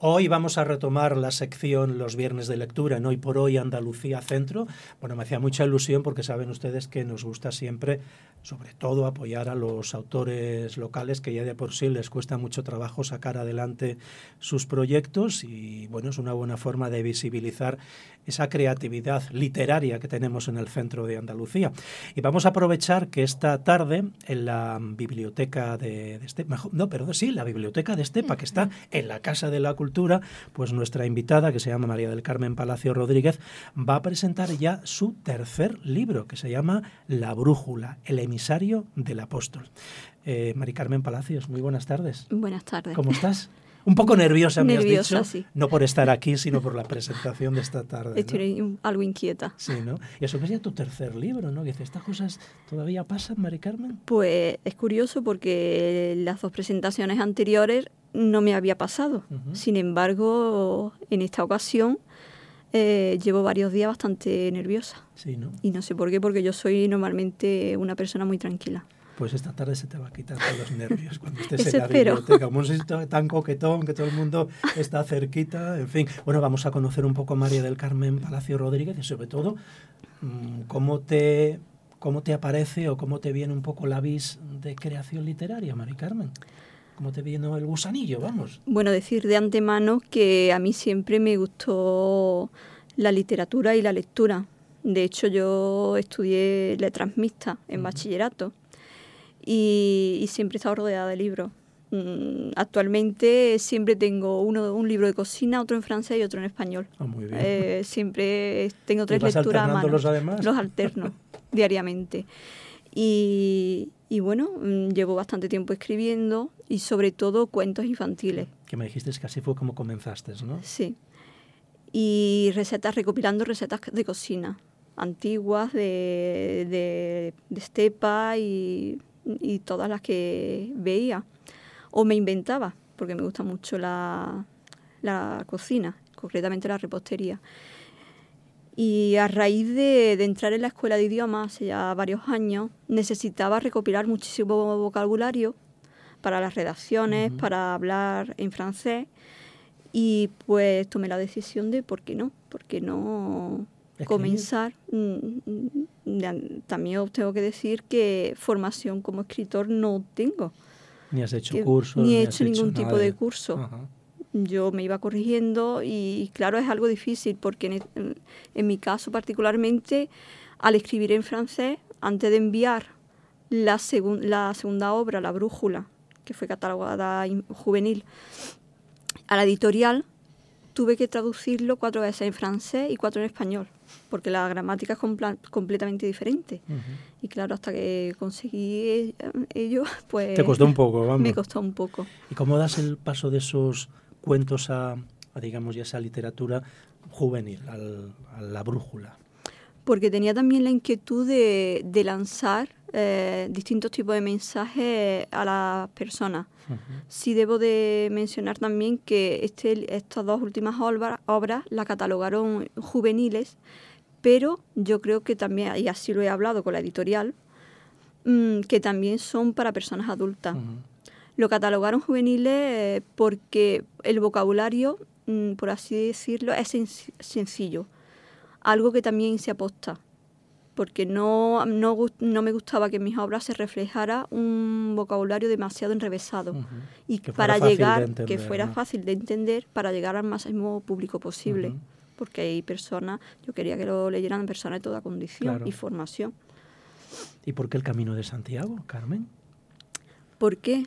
Hoy vamos a retomar la sección Los Viernes de Lectura en Hoy por Hoy Andalucía Centro. Bueno, me hacía mucha ilusión porque saben ustedes que nos gusta siempre, sobre todo, apoyar a los autores locales, que ya de por sí les cuesta mucho trabajo sacar adelante sus proyectos y, bueno, es una buena forma de visibilizar esa creatividad literaria que tenemos en el centro de Andalucía. Y vamos a aprovechar que esta tarde en la biblioteca de Estepa, la biblioteca de Estepa, que está en la Casa de la Cultura, pues nuestra invitada, que se llama María del Carmen Palacio Rodríguez, va a presentar ya su tercer libro, que se llama La Brújula, el emisario del apóstol. Mari Carmen Palacios, muy buenas tardes. Buenas tardes. ¿Cómo estás? Un poco nerviosa, me has dicho, sí. No por estar aquí, sino por la presentación de esta tarde. Estoy, ¿no? Algo inquieta. Sí, ¿no? Y eso que es ya tu tercer libro, ¿no? Que dices, ¿estas cosas todavía pasan, Mari Carmen? Pues es curioso porque las dos presentaciones anteriores no me había pasado. Sin embargo, en esta ocasión llevo varios días bastante nerviosa. Sí, ¿no? Y no sé por qué, porque yo soy normalmente una persona muy tranquila. Pues esta tarde se te va a quitar todos los nervios cuando estés en la biblioteca. Como un sitio tan coquetón, que todo el mundo está cerquita, en fin. Bueno, vamos a conocer un poco a María del Carmen Palacio Rodríguez y sobre todo cómo te aparece o cómo te viene un poco la vis de creación literaria, Mari Carmen. ¿Cómo te viene el gusanillo, vamos? Bueno, decir de antemano que a mí siempre me gustó la literatura y la lectura. De hecho, yo estudié letras mixtas en bachillerato. Y siempre he estado rodeada de libros. Actualmente siempre tengo un libro de cocina, otro en francés y otro en español. Muy bien. Siempre tengo 3 lecturas a mano. ¿Los además? Los alterno diariamente. Y bueno, llevo bastante tiempo escribiendo y sobre todo cuentos infantiles. Que me dijiste que así fue como comenzaste, ¿no? Sí. Y recopilando recetas de cocina antiguas de Estepa y todas las que veía o me inventaba, porque me gusta mucho la cocina, concretamente la repostería. Y a raíz de entrar en la escuela de idiomas hace ya varios años, necesitaba recopilar muchísimo vocabulario para las redacciones, para hablar en francés, y pues tomé la decisión de ¿por qué no comenzar? También os tengo que decir que formación como escritor no tengo. Ni has hecho cursos. Ni he hecho ningún tipo de curso. Ajá. Yo me iba corrigiendo y claro, es algo difícil porque en mi caso particularmente, al escribir en francés, antes de enviar la segunda obra, La Brújula, que fue catalogada juvenil, a la editorial, tuve que traducirlo 4 veces en francés y 4 en español, porque la gramática es completamente diferente. Y claro, hasta que conseguí ello, pues... Te costó un poco, vamos. Me costó un poco. ¿Y cómo das el paso de esos cuentos a digamos, ya esa literatura juvenil, a La Brújula? Porque tenía también la inquietud de lanzar distintos tipos de mensajes a las personas. Sí debo de mencionar también que estas 2 últimas obras las catalogaron juveniles, pero yo creo que también, y así lo he hablado con la editorial, que también son para personas adultas. Lo catalogaron juveniles porque el vocabulario, por así decirlo, es sencillo. Algo que también se aposta, porque no me gustaba que en mis obras se reflejara un vocabulario demasiado enrevesado y que para llegar, que fuera fácil de entender, para llegar al máximo público posible, porque hay personas, yo quería que lo leyeran personas de toda condición y formación. ¿Y por qué el Camino de Santiago, Carmen? ¿Por qué?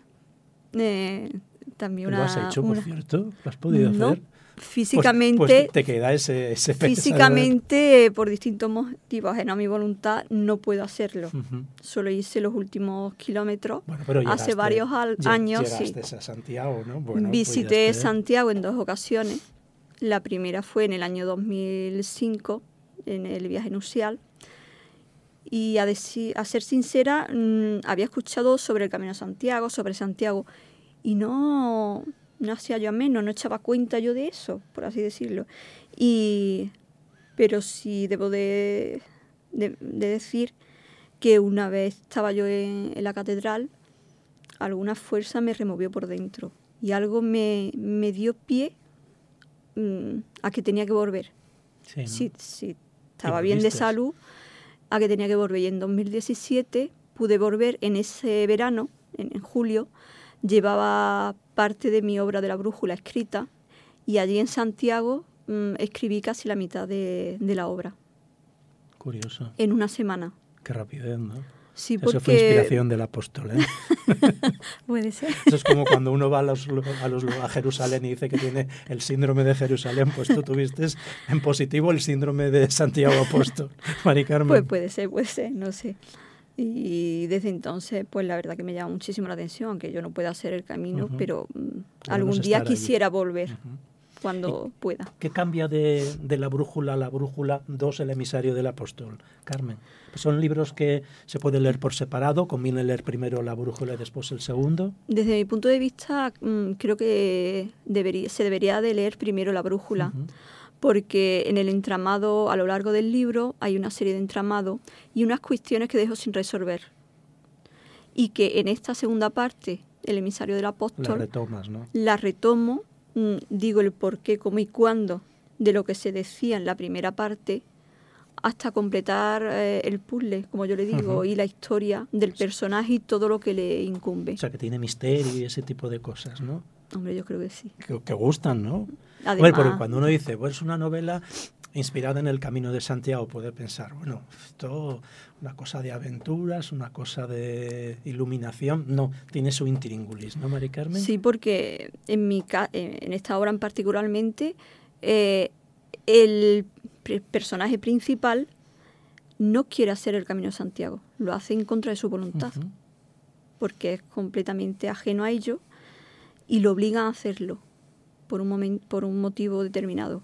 También ¿Lo has hecho, por cierto? ¿Lo has podido hacer? Físicamente, pues te queda ese físicamente, por distintos motivos, ajeno a mi voluntad, no puedo hacerlo. Solo hice los últimos kilómetros. Bueno, pero hace varios años. Llegaste a Santiago, ¿no? Bueno, visité Santiago en 2 ocasiones. La primera fue en el año 2005, en el viaje nupcial. Y a ser sincera, había escuchado sobre el Camino de Santiago, sobre Santiago, y no hacía yo menos, no echaba cuenta yo de eso, por así decirlo. Pero sí debo de decir que una vez estaba yo en la catedral, alguna fuerza me removió por dentro y algo me dio pie a que tenía que volver. Sí, ¿no? Si estaba bien de salud, a que tenía que volver. Y en 2017 pude volver en ese verano, en julio. Llevaba parte de mi obra de la brújula escrita y allí en Santiago escribí casi la mitad de la obra. Curioso. En una semana. Qué rapidez, ¿no? Sí, porque... Eso fue inspiración del apóstol, ¿eh? Puede ser. Eso es como cuando uno va a Jerusalén y dice que tiene el síndrome de Jerusalén, pues tú tuviste en positivo el síndrome de Santiago Apóstol, Mari Carmen. Pues puede ser, no sé. Y desde entonces, pues la verdad que me llama muchísimo la atención, aunque yo no pueda hacer el camino, pero algún día quisiera volver. Cuando pueda. ¿Qué cambia de la brújula a la brújula 2, el emisario del apóstol, Carmen? Pues son libros que se pueden leer por separado, conviene leer primero la brújula y después el segundo. Desde mi punto de vista, creo que se debería de leer primero la brújula, porque en el entramado, a lo largo del libro, hay una serie de entramados y unas cuestiones que dejo sin resolver. Y que en esta segunda parte, el emisario del apóstol, la retomas, ¿no? La retomo, digo el por qué, cómo y cuándo de lo que se decía en la primera parte hasta completar el puzzle, como yo le digo, y la historia del personaje y todo lo que le incumbe. O sea, que tiene misterio y ese tipo de cosas, ¿no? Hombre, yo creo que sí. Que gustan, ¿no? Además, bueno, porque cuando uno dice, pues es una novela inspirada en el Camino de Santiago, puede pensar, bueno, esto una cosa de aventuras, una cosa de iluminación. No, tiene su intríngulis, ¿no, Mari Carmen? Sí, porque en esta obra en particularmente, el personaje principal no quiere hacer el Camino de Santiago, lo hace en contra de su voluntad, porque es completamente ajeno a ello y lo obligan a hacerlo por un motivo determinado.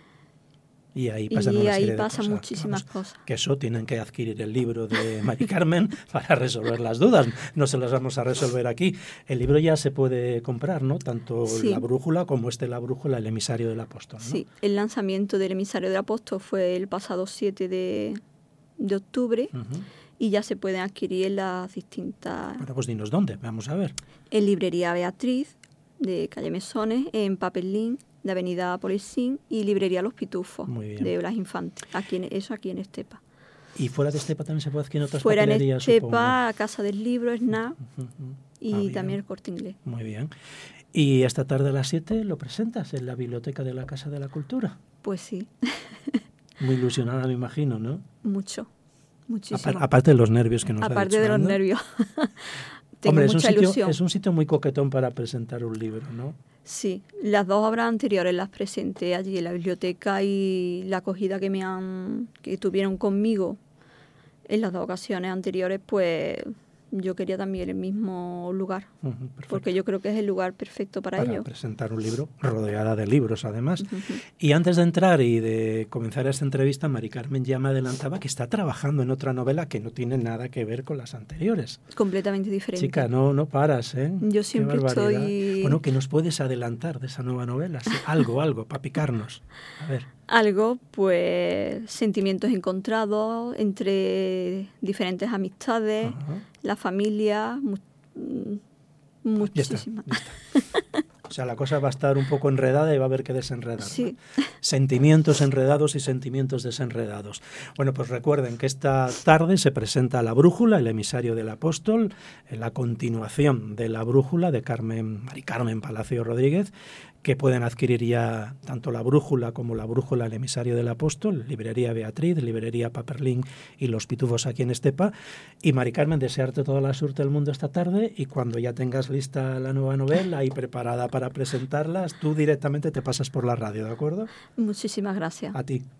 Y ahí pasan muchísimas cosas. Que eso tienen que adquirir el libro de Mari Carmen para resolver las dudas. No se las vamos a resolver aquí. El libro ya se puede comprar, ¿no? Tanto la brújula como la brújula, el emisario del apóstol, ¿no? Sí, el lanzamiento del emisario del apóstol fue el pasado 7 de octubre y ya se pueden adquirir en las distintas... Bueno, pues dinos dónde, vamos a ver. En Librería Beatriz, de calle Mesones, en Papelín, de Avenida Policín, y Librería Los Pitufos, de Blas Infantes, aquí en Estepa. ¿Y fuera de Estepa también se puede adquirir en otras papelerías? Fuera en Estepa, supongo. Casa del Libro, SNAP, y también el Corte Inglés. Muy bien. ¿Y esta tarde a las 7 lo presentas en la biblioteca de la Casa de la Cultura? Pues sí. Muy ilusionada, me imagino, ¿no? Muchísimo. Aparte de los nervios que nos Aparte de los nervios. Tengo mucha ilusión. Es un sitio muy coquetón para presentar un libro, ¿no? Sí, las dos obras anteriores las presenté allí en la biblioteca y la acogida que tuvieron conmigo en las dos ocasiones anteriores, pues yo quería también el mismo lugar, porque yo creo que es el lugar perfecto para ello. Para presentar un libro, rodeada de libros además. Y antes de entrar y de comenzar esta entrevista, Mari Carmen ya me adelantaba que está trabajando en otra novela que no tiene nada que ver con las anteriores. Completamente diferente. Chica, no paras, ¿eh? Yo siempre estoy... Bueno, ¿qué nos puedes adelantar de esa nueva novela? Sí, algo, para picarnos. A ver. Algo, pues, sentimientos encontrados entre diferentes amistades, la familia, muchísimas. Ya está. O sea, la cosa va a estar un poco enredada y va a haber que desenredar. Sí. ¿No? Sentimientos enredados y sentimientos desenredados. Bueno, pues recuerden que esta tarde se presenta La Brújula, el emisario del apóstol, en la continuación de La Brújula de Mari Carmen Palacio Rodríguez, que pueden adquirir ya tanto La Brújula como La Brújula, el emisario del apóstol, Librería Beatriz, Librería Paperlín y Los Pitufos aquí en Estepa. Y Mari Carmen, desearte toda la suerte del mundo esta tarde, y cuando ya tengas lista la nueva novela y preparada para presentarla, tú directamente te pasas por la radio, ¿de acuerdo? Muchísimas gracias. A ti.